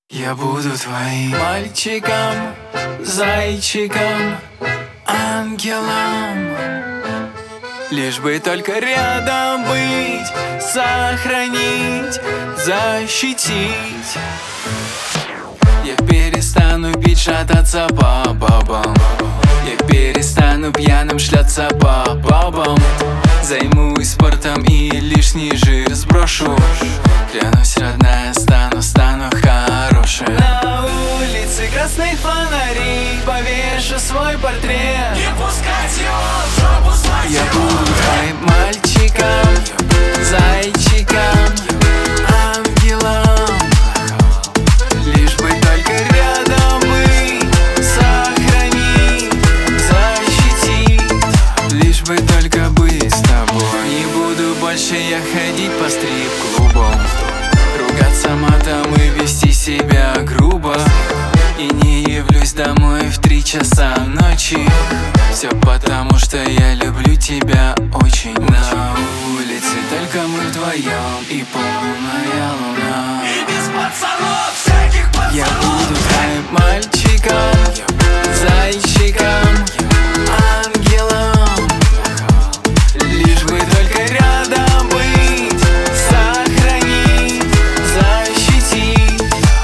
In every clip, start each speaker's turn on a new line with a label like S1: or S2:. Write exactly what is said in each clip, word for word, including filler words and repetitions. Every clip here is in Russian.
S1: Я буду твоим мальчиком, зайчиком, ангелом. Лишь бы только рядом быть, сохранить, защитить. Я перестану пить, шататься по бабам. Я перестану пьяным шляться по бабам. Займусь спортом и лишний жир сброшу. Клянусь, родная, стану, стану хорошим. На улице красных фонарей повешу свой портрет.
S2: Не пускать его в жопу свою.
S1: Я буду твоим мальчиком, зайчиком, ангелом. Лишь бы только рядом быть, сохранить, защитить. Лишь бы только быть с тобой. Не буду больше я ходить по стрип-клубам, ругаться матом и вести себя грубо. И не явлюсь домой в три часа ночи. Все потому, что я люблю тебя очень. На улице только мы вдвоем и полная луна.
S2: И без пацанов, всяких пацанов.
S1: Я буду твоим мальчиком, зайчиком, ангелом. Лишь бы только рядом быть, сохранить, защитить.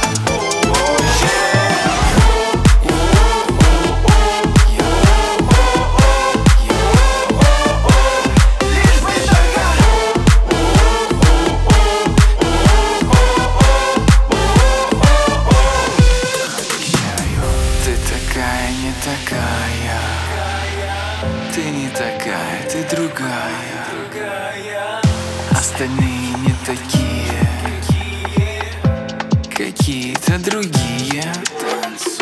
S2: Лишь бы только.
S1: Ты такая, не такая. Ты не такая, ты другая. Остальные не такие, какие-то другие.